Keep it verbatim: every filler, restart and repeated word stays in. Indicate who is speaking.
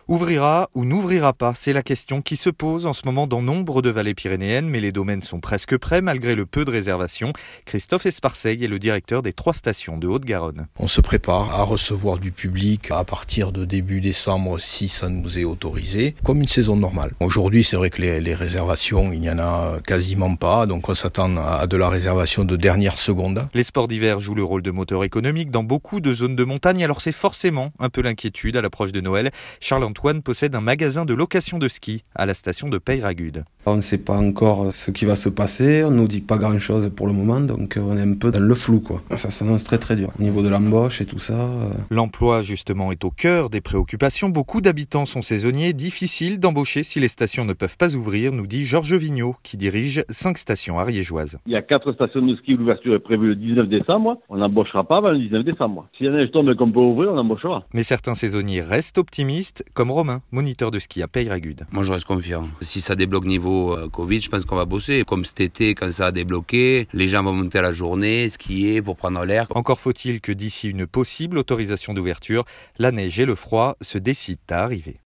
Speaker 1: Ouvrira ou n'ouvrira pas, c'est la question qui se pose en ce moment dans nombre de vallées pyrénéennes, mais les domaines sont presque prêts malgré le peu de réservations. Christophe Esparseil est le directeur des trois stations de Haute-Garonne.
Speaker 2: On se prépare à recevoir du public à partir de début décembre si ça nous est autorisé, comme une saison normale. Aujourd'hui, c'est vrai que les, les réservations, il n'y en a quasiment pas, donc on s'attend à de la réservation de dernière seconde.
Speaker 1: Les sports d'hiver jouent le rôle de moteur économique dans beaucoup de zones de montagne, alors c'est forcément un peu l'inquiétude à l'approche de Noël. Charles-Antoine possède un magasin de location de ski à la station de Peyragudes.
Speaker 3: On ne sait pas encore ce qui va se passer, on ne nous dit pas grand-chose pour le moment, donc on est un peu dans le flou, quoi. Ça s'annonce très très dur. Au niveau de l'embauche et tout ça... Euh...
Speaker 1: L'emploi, justement, est au cœur des préoccupations. Beaucoup d'habitants sont saisonniers. Difficile d'embaucher si les stations ne peuvent pas ouvrir, nous dit Georges Vigneault, qui dirige cinq stations ariégeoises.
Speaker 4: Il y a quatre stations de ski où l'ouverture est prévue le dix-neuf décembre. On n'embauchera pas avant le dix-neuf décembre. Si la neige tombe et qu'on peut ouvrir, on embauchera.
Speaker 1: Mais certains saisonniers restent optimistes, comme Romain, moniteur de ski à Peyragudes.
Speaker 5: Moi, je reste confiant. Si ça débloque niveau euh, Covid, je pense qu'on va bosser. Comme cet été, quand ça a débloqué, les gens vont monter à la journée, skier pour prendre l'air.
Speaker 1: Encore faut-il que d'ici une possible autorisation d'ouverture, la neige et le froid se décident à arriver.